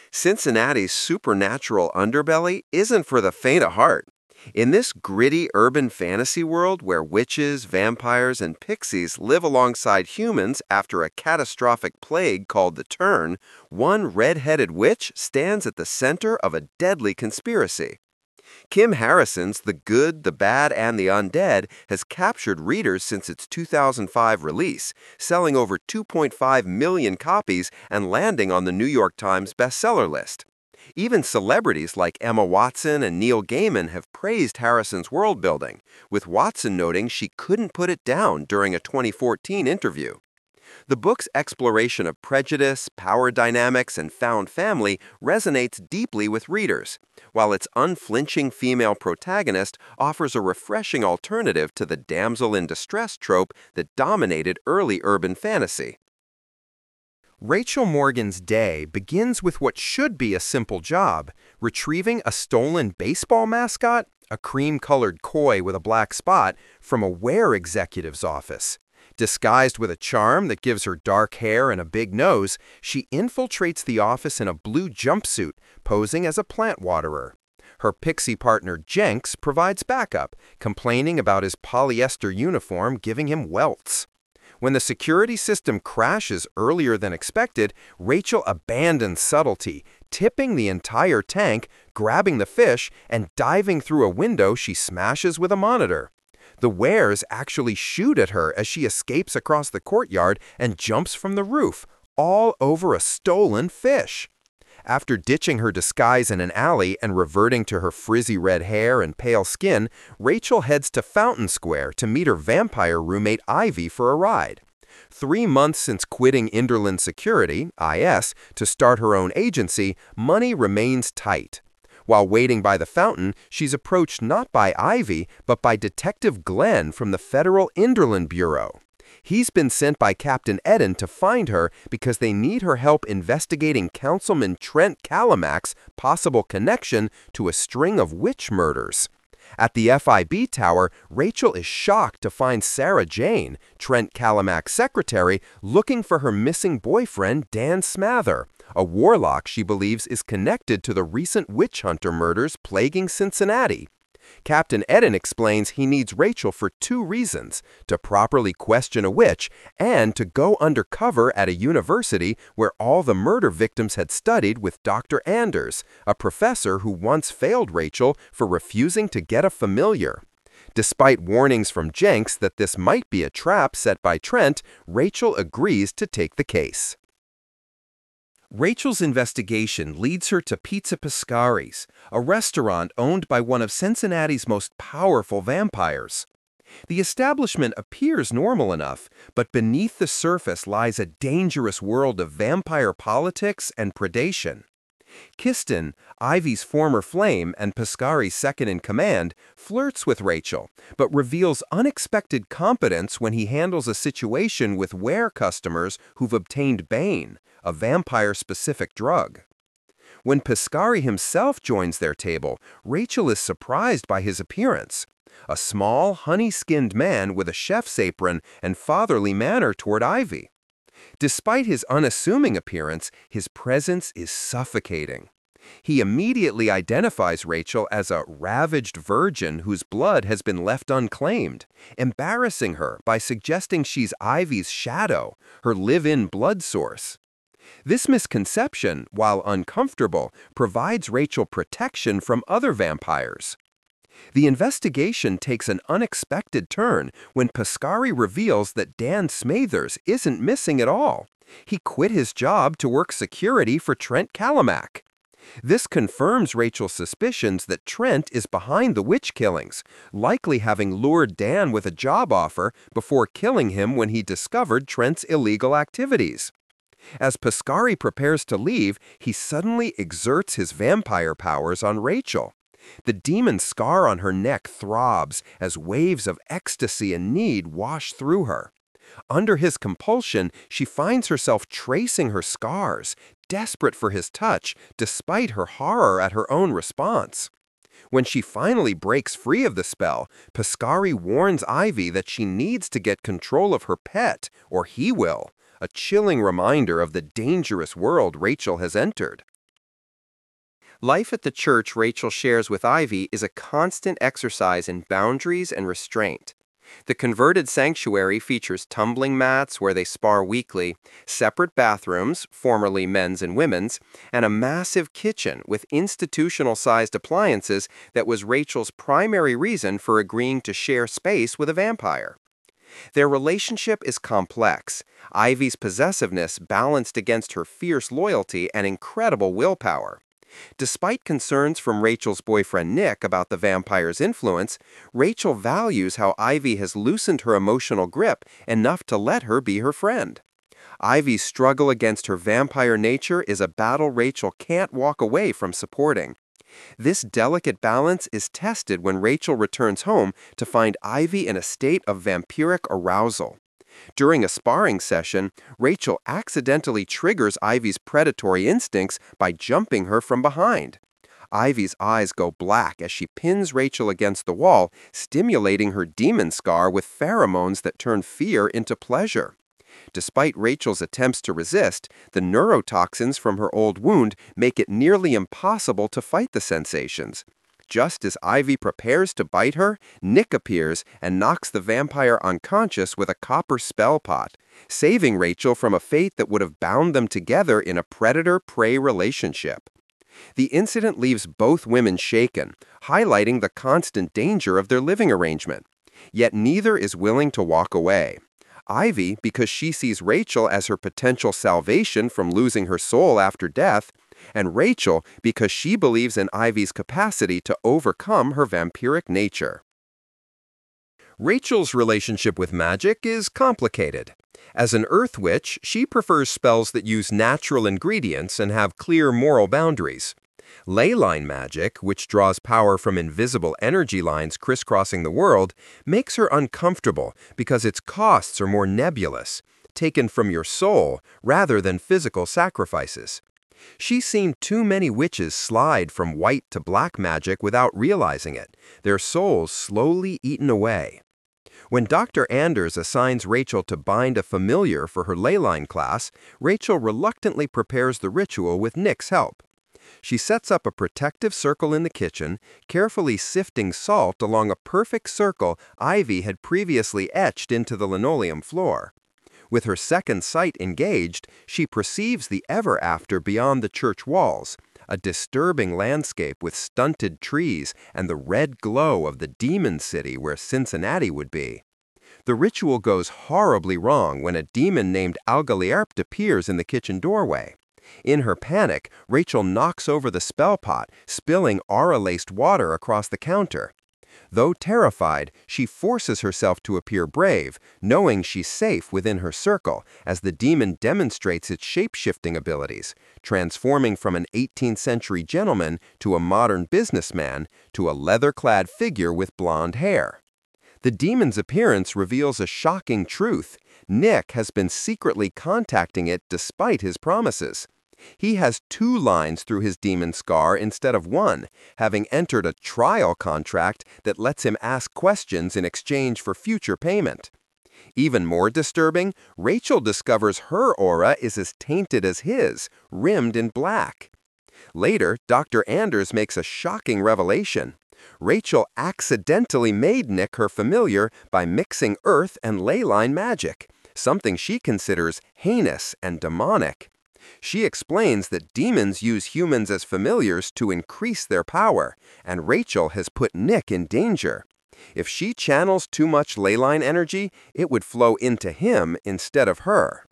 Cincinnati's supernatural underbelly isn't for the faint of heart. In this gritty urban fantasy world where witches, vampires, and pixies live alongside humans after a catastrophic plague called the Turn, one red-headed witch stands at the center of a deadly conspiracy. Kim Harrison's The Good, the Bad, and the Undead has captured readers since its 2005 release, selling over 2.5 million copies and landing on the New York Times bestseller list. Even celebrities like Emma Watson and Neil Gaiman have praised Harrison's world building, with Watson noting she couldn't put it down during a 2014 interview. The book's exploration of prejudice, power dynamics, and found family resonates deeply with readers, while its unflinching female protagonist offers a refreshing alternative to the damsel in distress trope that dominated early urban fantasy. Rachel Morgan's day begins with what should be a simple job: retrieving a stolen baseball mascot, a cream-colored koi with a black spot, from a Ware executive's office. Disguised with a charm that gives her dark hair and a big nose, she infiltrates the office in a blue jumpsuit, posing as a plant waterer. Her pixie partner Jenks provides backup, complaining about his polyester uniform giving him welts. When the security system crashes earlier than expected, Rachel abandons subtlety, tipping the entire tank, grabbing the fish, and diving through a window she smashes with a monitor. The Wares actually shoot at her as she escapes across the courtyard and jumps from the roof, all over a stolen fish. After ditching her disguise in an alley and reverting to her frizzy red hair and pale skin, Rachel heads to Fountain Square to meet her vampire roommate Ivy for a ride. 3 months since quitting Inderland Security, IS, to start her own agency, money remains tight. While waiting by the fountain, she's approached not by Ivy, but by Detective Glenn from the Federal Inderland Bureau. He's been sent by Captain Eden to find her because they need her help investigating Councilman Trent Calamack's possible connection to a string of witch murders. At the FIB tower, Rachel is shocked to find Sarah Jane, Trent Calamack's secretary, looking for her missing boyfriend Dan Smather, a warlock she believes is connected to the recent witch hunter murders plaguing Cincinnati. Captain Eden explains he needs Rachel for 2 reasons: to properly question a witch and to go undercover at a university where all the murder victims had studied with Dr. Anders, a professor who once failed Rachel for refusing to get a familiar. Despite warnings from Jenks that this might be a trap set by Trent, Rachel agrees to take the case. Rachel's investigation leads her to Pizza Pescari's, a restaurant owned by one of Cincinnati's most powerful vampires. The establishment appears normal enough, but beneath the surface lies a dangerous world of vampire politics and predation. Kiston, Ivy's former flame and Pescari's second-in-command, flirts with Rachel, but reveals unexpected competence when he handles a situation with Ware customers who've obtained Bane, a vampire-specific drug. When Pescari himself joins their table, Rachel is surprised by his appearance. A small, honey-skinned man with a chef's apron and fatherly manner toward Ivy. Despite his unassuming appearance, his presence is suffocating. He immediately identifies Rachel as a ravaged virgin whose blood has been left unclaimed, embarrassing her by suggesting she's Ivy's shadow, her live-in blood source. This misconception, while uncomfortable, provides Rachel protection from other vampires. The investigation takes an unexpected turn when Pescari reveals that Dan Smathers isn't missing at all. He quit his job to work security for Trent Calamack. This confirms Rachel's suspicions that Trent is behind the witch killings, likely having lured Dan with a job offer before killing him when he discovered Trent's illegal activities. As Pescari prepares to leave, he suddenly exerts his vampire powers on Rachel. The demon scar on her neck throbs as waves of ecstasy and need wash through her. Under his compulsion, she finds herself tracing her scars, desperate for his touch, despite her horror at her own response. When she finally breaks free of the spell, Pescari warns Ivy that she needs to get control of her pet, or he will, a chilling reminder of the dangerous world Rachel has entered. Life at the church Rachel shares with Ivy is a constant exercise in boundaries and restraint. The converted sanctuary features tumbling mats where they spar weekly, separate bathrooms, formerly men's and women's, and a massive kitchen with institutional-sized appliances that was Rachel's primary reason for agreeing to share space with a vampire. Their relationship is complex, Ivy's possessiveness balanced against her fierce loyalty and incredible willpower. Despite concerns from Rachel's boyfriend Nick about the vampire's influence, Rachel values how Ivy has loosened her emotional grip enough to let her be her friend. Ivy's struggle against her vampire nature is a battle Rachel can't walk away from supporting. This delicate balance is tested when Rachel returns home to find Ivy in a state of vampiric arousal. During a sparring session, Rachel accidentally triggers Ivy's predatory instincts by jumping her from behind. Ivy's eyes go black as she pins Rachel against the wall, stimulating her demon scar with pheromones that turn fear into pleasure. Despite Rachel's attempts to resist, the neurotoxins from her old wound make it nearly impossible to fight the sensations. Just as Ivy prepares to bite her, Nick appears and knocks the vampire unconscious with a copper spell pot, saving Rachel from a fate that would have bound them together in a predator-prey relationship. The incident leaves both women shaken, highlighting the constant danger of their living arrangement. Yet neither is willing to walk away. Ivy, because she sees Rachel as her potential salvation from losing her soul after death, and Rachel because she believes in Ivy's capacity to overcome her vampiric nature. Rachel's relationship with magic is complicated. As an earth witch, she prefers spells that use natural ingredients and have clear moral boundaries. Leyline magic, which draws power from invisible energy lines crisscrossing the world, makes her uncomfortable because its costs are more nebulous, taken from your soul rather than physical sacrifices. She's seen too many witches slide from white to black magic without realizing it, their souls slowly eaten away. When Dr. Anders assigns Rachel to bind a familiar for her leyline class, Rachel reluctantly prepares the ritual with Nick's help. She sets up a protective circle in the kitchen, carefully sifting salt along a perfect circle Ivy had previously etched into the linoleum floor. With her second sight engaged, she perceives the ever-after beyond the church walls, a disturbing landscape with stunted trees and the red glow of the demon city where Cincinnati would be. The ritual goes horribly wrong when a demon named Algalierpt appears in the kitchen doorway. In her panic, Rachel knocks over the spell pot, spilling aura-laced water across the counter. Though terrified, she forces herself to appear brave, knowing she's safe within her circle, as the demon demonstrates its shape-shifting abilities, transforming from an 18th century gentleman to a modern businessman to a leather-clad figure with blonde hair. The demon's appearance reveals a shocking truth. Nick has been secretly contacting it despite his promises. He has 2 lines through his demon scar instead of 1, having entered a trial contract that lets him ask questions in exchange for future payment. Even more disturbing, Rachel discovers her aura is as tainted as his, rimmed in black. Later, Dr. Anders makes a shocking revelation. Rachel accidentally made Nick her familiar by mixing earth and leyline magic, something she considers heinous and demonic. She explains that demons use humans as familiars to increase their power, and Rachel has put Nick in danger. If she channels too much leyline energy, it would flow into him instead of her.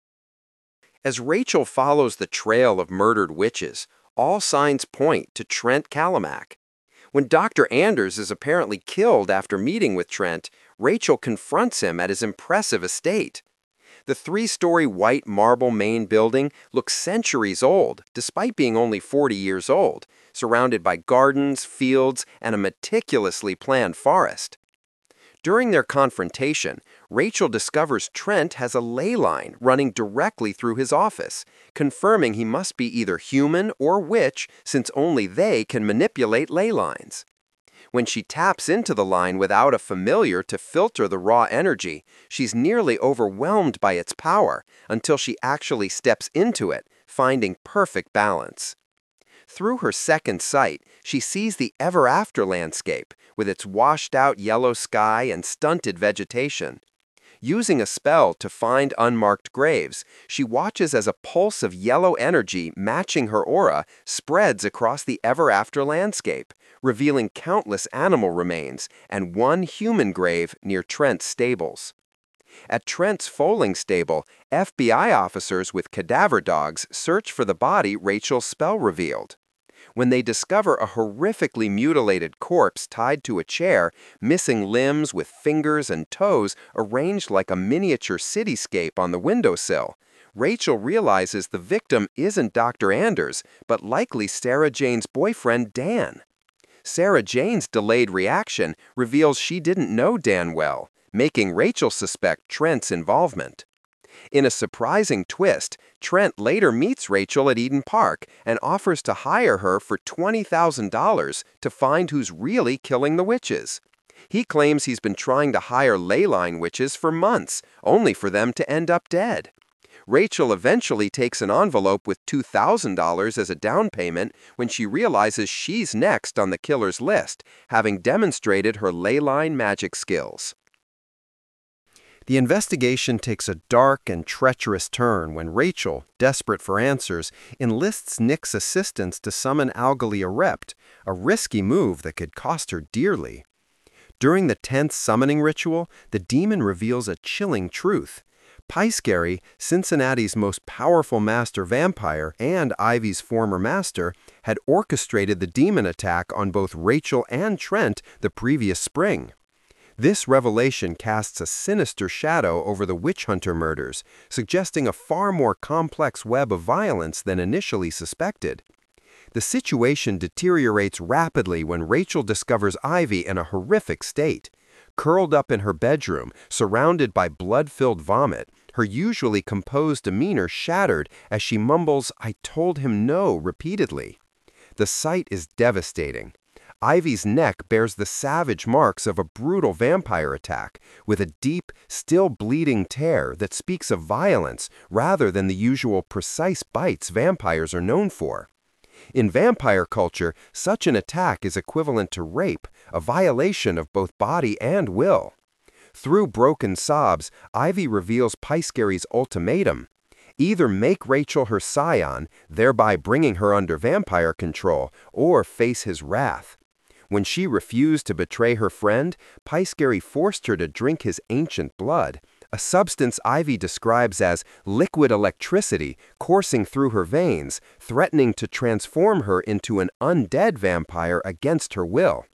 As Rachel follows the trail of murdered witches, all signs point to Trent Kalamack. When Dr. Anders is apparently killed after meeting with Trent, Rachel confronts him at his impressive estate. The 3-story white marble main building looks centuries old, despite being only 40 years old, surrounded by gardens, fields, and a meticulously planned forest. During their confrontation, Rachel discovers Trent has a ley line running directly through his office, confirming he must be either human or witch since only they can manipulate ley lines. When she taps into the line without a familiar to filter the raw energy, she's nearly overwhelmed by its power until she actually steps into it, finding perfect balance. Through her second sight, she sees the ever-after landscape, with its washed-out yellow sky and stunted vegetation. Using a spell to find unmarked graves, she watches as a pulse of yellow energy matching her aura spreads across the ever-after landscape, revealing countless animal remains and one human grave near Trent's stables. At Trent's foaling stable, FBI officers with cadaver dogs search for the body Rachel's spell revealed. When they discover a horrifically mutilated corpse tied to a chair, missing limbs with fingers and toes arranged like a miniature cityscape on the windowsill, Rachel realizes the victim isn't Dr. Anders, but likely Sarah Jane's boyfriend, Dan. Sarah Jane's delayed reaction reveals she didn't know Dan well, making Rachel suspect Trent's involvement. In a surprising twist, Trent later meets Rachel at Eden Park and offers to hire her for $20,000 to find who's really killing the witches. He claims he's been trying to hire leyline witches for months, only for them to end up dead. Rachel eventually takes an envelope with $2,000 as a down payment when she realizes she's next on the killer's list, having demonstrated her leyline magic skills. The investigation takes a dark and treacherous turn when Rachel, desperate for answers, enlists Nick's assistance to summon Algalia Rept, a risky move that could cost her dearly. During the 10th summoning ritual, the demon reveals a chilling truth. Pyskeri, Cincinnati's most powerful master vampire and Ivy's former master, had orchestrated the demon attack on both Rachel and Trent the previous spring. This revelation casts a sinister shadow over the witch hunter murders, suggesting a far more complex web of violence than initially suspected. The situation deteriorates rapidly when Rachel discovers Ivy in a horrific state. Curled up in her bedroom, surrounded by blood-filled vomit, her usually composed demeanor shattered as she mumbles, "I told him no," repeatedly. The sight is devastating. Ivy's neck bears the savage marks of a brutal vampire attack, with a deep, still bleeding tear that speaks of violence rather than the usual precise bites vampires are known for. In vampire culture, such an attack is equivalent to rape, a violation of both body and will. Through broken sobs, Ivy reveals Pyskeri's ultimatum: either make Rachel her scion, thereby bringing her under vampire control, or face his wrath. When she refused to betray her friend, Pyskeri forced her to drink his ancient blood, a substance Ivy describes as liquid electricity coursing through her veins, threatening to transform her into an undead vampire against her will.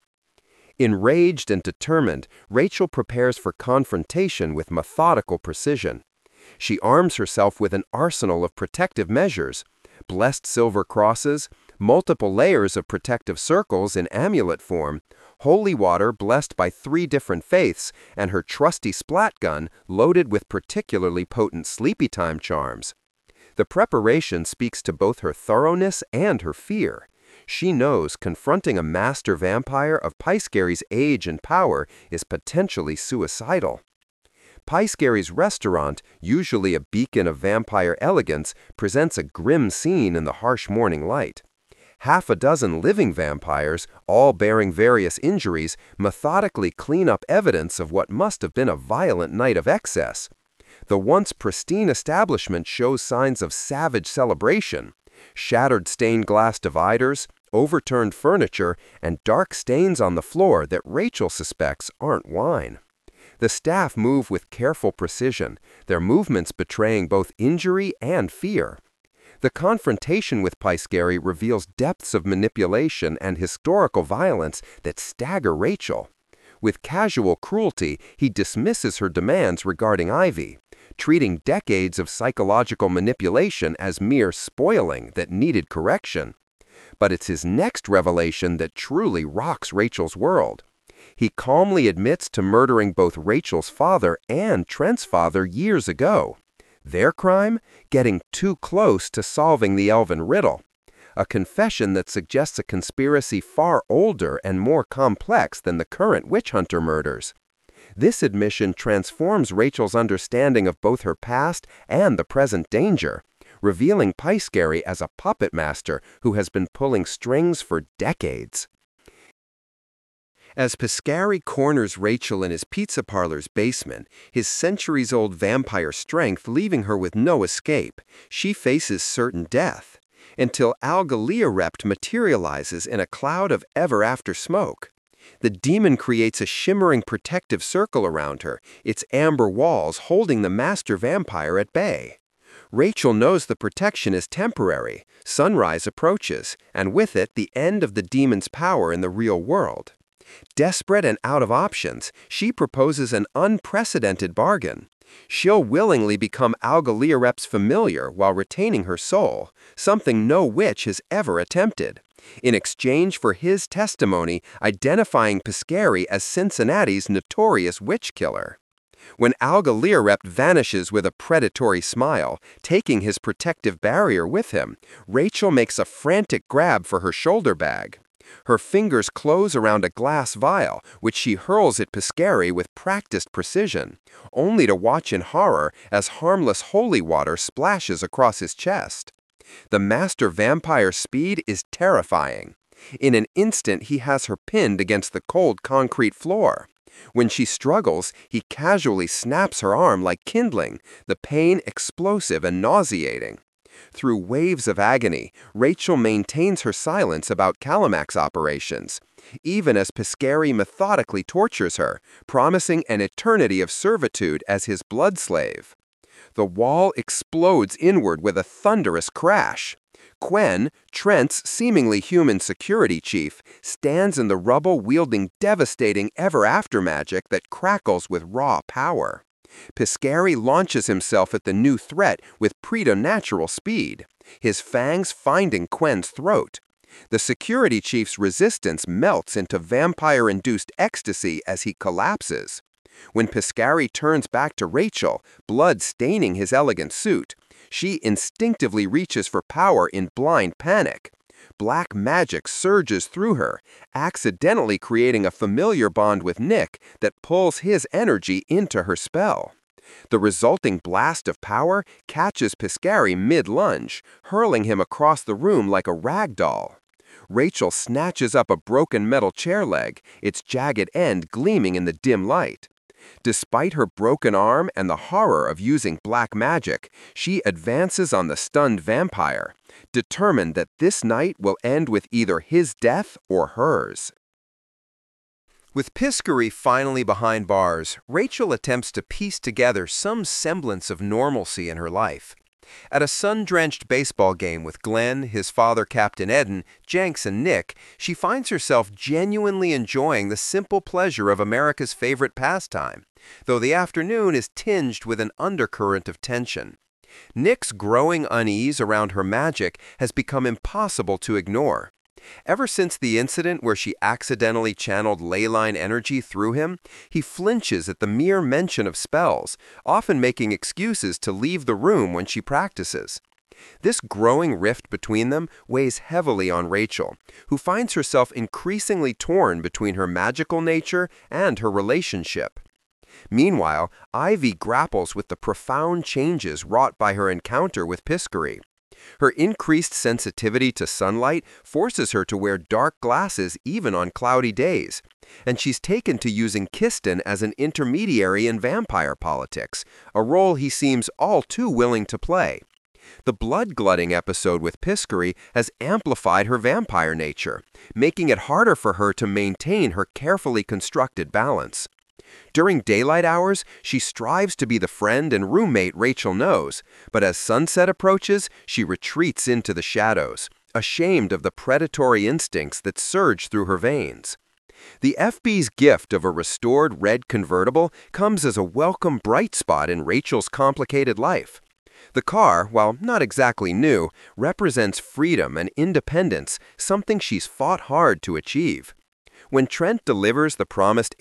Enraged and determined, Rachel prepares for confrontation with methodical precision. She arms herself with an arsenal of protective measures: blessed silver crosses, multiple layers of protective circles in amulet form, holy water blessed by 3 different faiths, and her trusty splat gun loaded with particularly potent sleepy time charms. The preparation speaks to both her thoroughness and her fear. She knows confronting a master vampire of Pyskeri's age and power is potentially suicidal. Pyskeri's restaurant, usually a beacon of vampire elegance, presents a grim scene in the harsh morning light. Half a dozen living vampires, all bearing various injuries, methodically clean up evidence of what must have been a violent night of excess. The once pristine establishment shows signs of savage celebration: shattered stained glass dividers, overturned furniture, and dark stains on the floor that Rachel suspects aren't wine. The staff move with careful precision, their movements betraying both injury and fear. The confrontation with Pyskeri reveals depths of manipulation and historical violence that stagger Rachel. With casual cruelty, he dismisses her demands regarding Ivy, treating decades of psychological manipulation as mere spoiling that needed correction. But it's his next revelation that truly rocks Rachel's world. He calmly admits to murdering both Rachel's father and Trent's father years ago. Their crime? Getting too close to solving the Elven riddle. A confession that suggests a conspiracy far older and more complex than the current witch hunter murders. This admission transforms Rachel's understanding of both her past and the present danger. revealing Piscary as a puppet master who has been pulling strings for decades. As Piscary corners Rachel in his pizza parlor's basement, his centuries-old vampire strength leaving her with no escape, she faces certain death, until Algalearept materializes in a cloud of ever-after smoke. The demon creates a shimmering protective circle around her, its amber walls holding the master vampire at bay. Rachel knows the protection is temporary, sunrise approaches, and with it the end of the demon's power in the real world. Desperate and out of options, she proposes an unprecedented bargain. She'll willingly become Algalearept's familiar while retaining her soul, something no witch has ever attempted, in exchange for his testimony identifying Piscary as Cincinnati's notorious witch killer. When Algalearept vanishes with a predatory smile, taking his protective barrier with him, Rachel makes a frantic grab for her shoulder bag. Her fingers close around a glass vial, which she hurls at Piscary with practiced precision, only to watch in horror as harmless holy water splashes across his chest. The master vampire's speed is terrifying. In an instant, he has her pinned against the cold concrete floor. When she struggles, he casually snaps her arm like kindling, the pain explosive and nauseating. Through waves of agony, Rachel maintains her silence about Calamax operations, even as Piscary methodically tortures her, promising an eternity of servitude as his blood slave. The wall explodes inward with a thunderous crash. Quen, Trent's seemingly human security chief, stands in the rubble wielding devastating ever-after magic that crackles with raw power. Piscary launches himself at the new threat with preternatural speed, his fangs finding Quen's throat. The security chief's resistance melts into vampire-induced ecstasy as he collapses. When Piscary turns back to Rachel, blood staining his elegant suit, she instinctively reaches for power in blind panic. Black magic surges through her, accidentally creating a familiar bond with Nick that pulls his energy into her spell. The resulting blast of power catches Piscary mid-lunge, hurling him across the room like a rag doll. Rachel snatches up a broken metal chair leg, its jagged end gleaming in the dim light. Despite her broken arm and the horror of using black magic, she advances on the stunned vampire, determined that this night will end with either his death or hers. With Piscary finally behind bars, Rachel attempts to piece together some semblance of normalcy in her life. At a sun-drenched baseball game with Glenn, his father Captain Eden, Jenks, and Nick, she finds herself genuinely enjoying the simple pleasure of America's favorite pastime, though the afternoon is tinged with an undercurrent of tension. Nick's growing unease around her magic has become impossible to ignore. Ever since the incident where she accidentally channeled leyline energy through him, he flinches at the mere mention of spells, often making excuses to leave the room when she practices. This growing rift between them weighs heavily on Rachel, who finds herself increasingly torn between her magical nature and her relationship. Meanwhile, Ivy grapples with the profound changes wrought by her encounter with Piscary. Her increased sensitivity to sunlight forces her to wear dark glasses even on cloudy days, and she's taken to using Kiston as an intermediary in vampire politics, a role he seems all too willing to play. The blood-glutting episode with Piscary has amplified her vampire nature, making it harder for her to maintain her carefully constructed balance. During daylight hours, she strives to be the friend and roommate Rachel knows, but as sunset approaches, she retreats into the shadows, ashamed of the predatory instincts that surge through her veins. The FB's gift of a restored red convertible comes as a welcome bright spot in Rachel's complicated life. The car, while not exactly new, represents freedom and independence, something she's fought hard to achieve. When Trent delivers the promised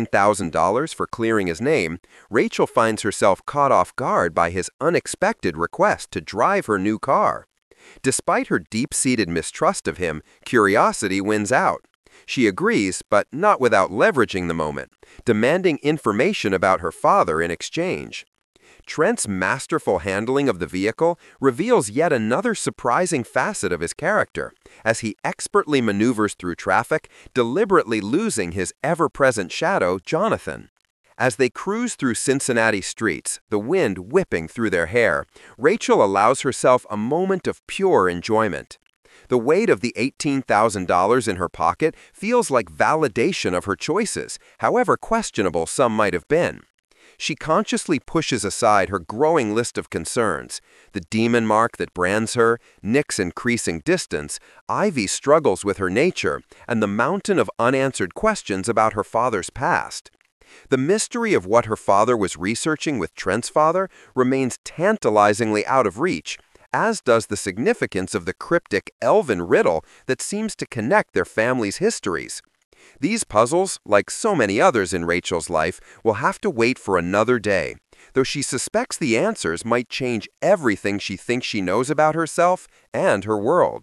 $18,000 for clearing his name, Rachel finds herself caught off guard by his unexpected request to drive her new car. Despite her deep-seated mistrust of him, curiosity wins out. She agrees, but not without leveraging the moment, demanding information about her father in exchange. Trent's masterful handling of the vehicle reveals yet another surprising facet of his character, as he expertly maneuvers through traffic, deliberately losing his ever-present shadow, Jonathan. As they cruise through Cincinnati streets, the wind whipping through their hair, Rachel allows herself a moment of pure enjoyment. The weight of the $18,000 in her pocket feels like validation of her choices, however questionable some might have been. She consciously pushes aside her growing list of concerns: the demon mark that brands her, Nick's increasing distance, Ivy struggles with her nature, and the mountain of unanswered questions about her father's past. The mystery of what her father was researching with Trent's father remains tantalizingly out of reach, as does the significance of the cryptic elven riddle that seems to connect their families' histories. These puzzles, like so many others in Rachel's life, will have to wait for another day, though she suspects the answers might change everything she thinks she knows about herself and her world.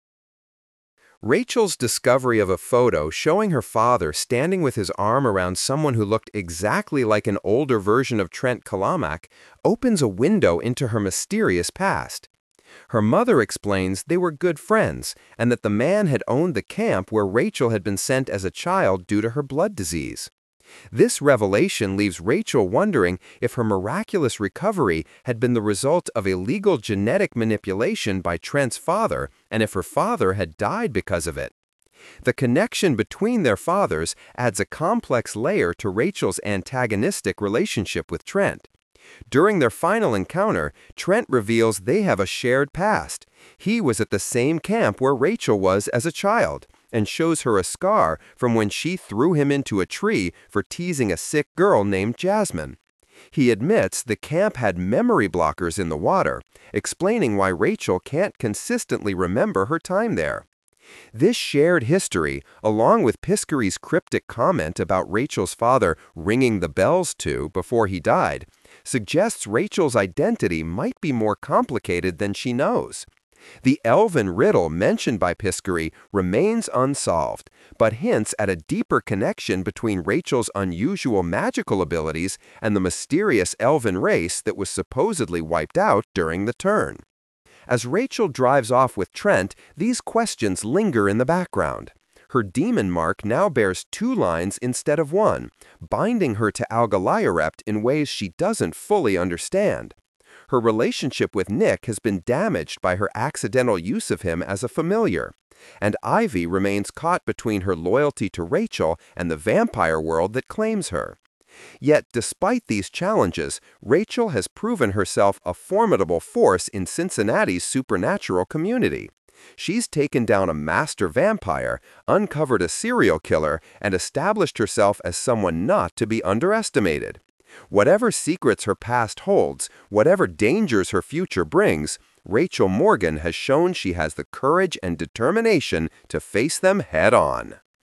Rachel's discovery of a photo showing her father standing with his arm around someone who looked exactly like an older version of Trent Kalamak opens a window into her mysterious past. Her mother explains they were good friends and that the man had owned the camp where Rachel had been sent as a child due to her blood disease. This revelation leaves Rachel wondering if her miraculous recovery had been the result of illegal genetic manipulation by Trent's father and if her father had died because of it. The connection between their fathers adds a complex layer to Rachel's antagonistic relationship with Trent. During their final encounter, Trent reveals they have a shared past. He was at the same camp where Rachel was as a child, and shows her a scar from when she threw him into a tree for teasing a sick girl named Jasmine. He admits the camp had memory blockers in the water, explaining why Rachel can't consistently remember her time there. This shared history, along with Piscary's cryptic comment about Rachel's father ringing the bells before he died, suggests Rachel's identity might be more complicated than she knows. The elven riddle mentioned by Piscary remains unsolved, but hints at a deeper connection between Rachel's unusual magical abilities and the mysterious elven race that was supposedly wiped out during the turn. As Rachel drives off with Trent, these questions linger in the background. Her demon mark now bears 2 lines instead of 1, binding her to Algalayarept in ways she doesn't fully understand. Her relationship with Nick has been damaged by her accidental use of him as a familiar, and Ivy remains caught between her loyalty to Rachel and the vampire world that claims her. Yet, despite these challenges, Rachel has proven herself a formidable force in Cincinnati's supernatural community. She's taken down a master vampire, uncovered a serial killer, and established herself as someone not to be underestimated. Whatever secrets her past holds, whatever dangers her future brings, Rachel Morgan has shown she has the courage and determination to face them head-on.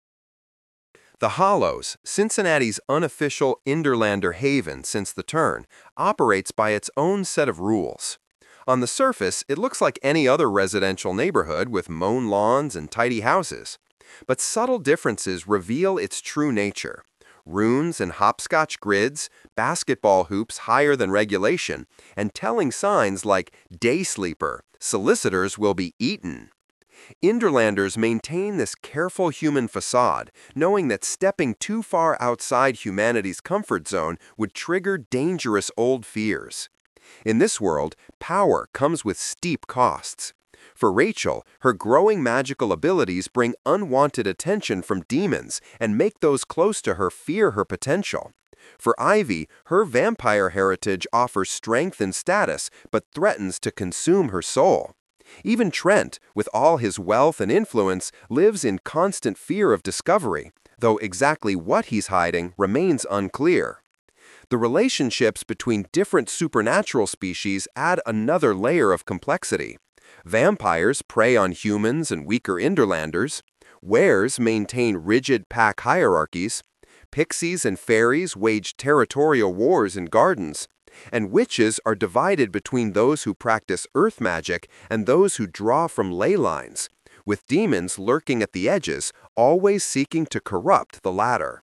The Hollows, Cincinnati's unofficial Inderlander haven since the turn, operates by its own set of rules. On the surface, it looks like any other residential neighborhood with mown lawns and tidy houses. But subtle differences reveal its true nature. Runes and hopscotch grids, basketball hoops higher than regulation, and telling signs like "Day Sleeper, solicitors will be eaten." Inderlanders maintain this careful human facade, knowing that stepping too far outside humanity's comfort zone would trigger dangerous old fears. In this world, power comes with steep costs. For Rachel, her growing magical abilities bring unwanted attention from demons and make those close to her fear her potential. For Ivy, her vampire heritage offers strength and status but threatens to consume her soul. Even Trent, with all his wealth and influence, lives in constant fear of discovery, though exactly what he's hiding remains unclear. The relationships between different supernatural species add another layer of complexity. Vampires prey on humans and weaker Inderlanders. Wares maintain rigid pack hierarchies. Pixies and fairies wage territorial wars in gardens. And witches are divided between those who practice earth magic and those who draw from ley lines, with demons lurking at the edges, always seeking to corrupt the latter.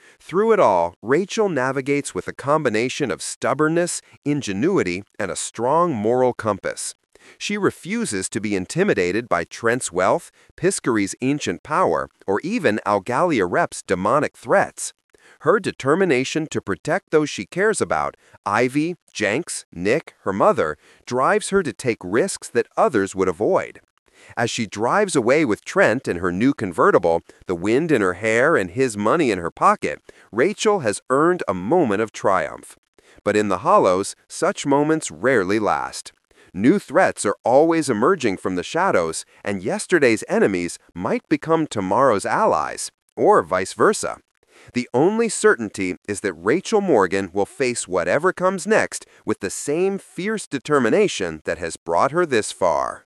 Through it all, Rachel navigates with a combination of stubbornness, ingenuity, and a strong moral compass. She refuses to be intimidated by Trent's wealth, Piscary's ancient power, or even Algalia Rep's demonic threats. Her determination to protect those she cares about, Ivy, Jenks, Nick, her mother, drives her to take risks that others would avoid. As she drives away with Trent in her new convertible, the wind in her hair and his money in her pocket, Rachel has earned a moment of triumph. But in the Hollows, such moments rarely last. New threats are always emerging from the shadows, and yesterday's enemies might become tomorrow's allies, or vice versa. The only certainty is that Rachel Morgan will face whatever comes next with the same fierce determination that has brought her this far.